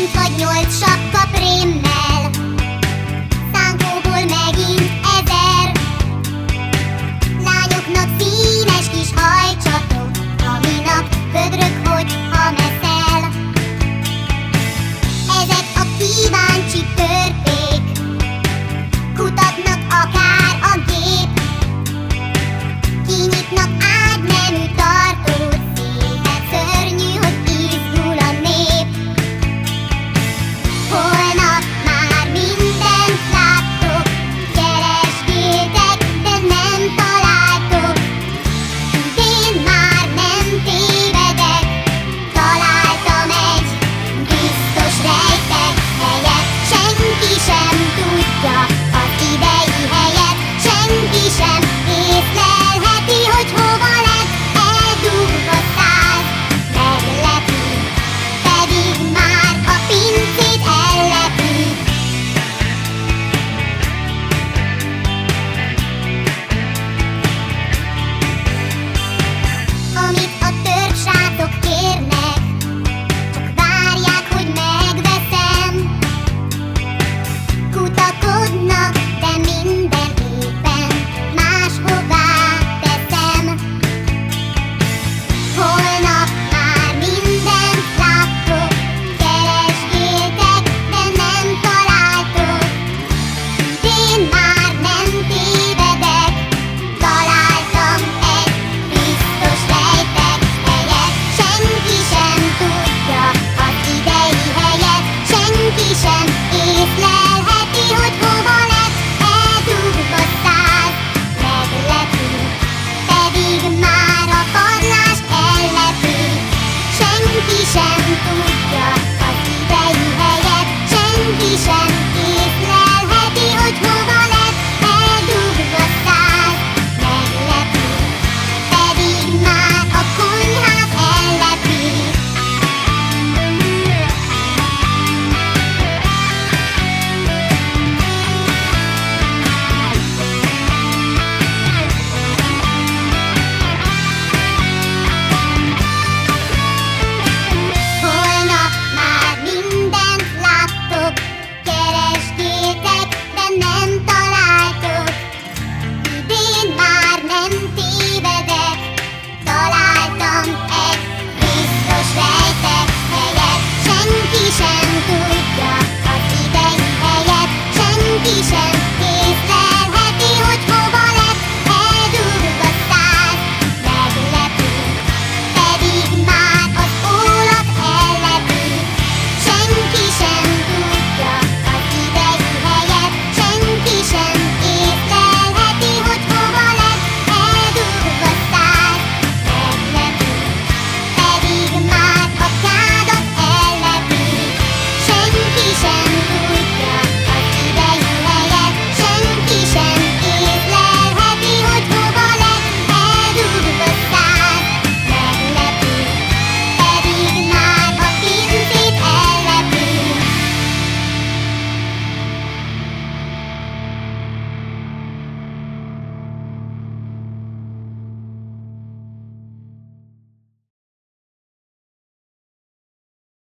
vagy 8 sapka prémmel, szánkóból megint 1000. Lányoknak színes kis hajcsatok, aminak pödrök, hogyha meszel. Ezek a kíváncsi törpék, kutatnak akár a gép, kinyitnak ágynemű tartót, szépen szörnyű, hogy izgul a nép. Holnap már mindent láttok, keresgéltek, de nem találtok. Idén már nem tévedek, találtam egy biztos rejtek helyet. Senki sem tudja az idei helyet, senki sem észlelheti, hogy hova lett eldugva száz. Meglepő, pedig már a pincét ellepő. Amit a törpsrácok kérnek, csak várják, hogy megveszem. Kutakodnak, de minden éppen máshová teszem. Holnap már mindent láttok, keresgéltek, de nem találtok. Idén már nem tévedek, találtam egy biztos rejtek helyet. Senki sem tudja az idei helyet, senki sem észlelheti, hogy hova lett eldugva száz. Meglepő, pedig már a padlás ellepő, senki sem tudja.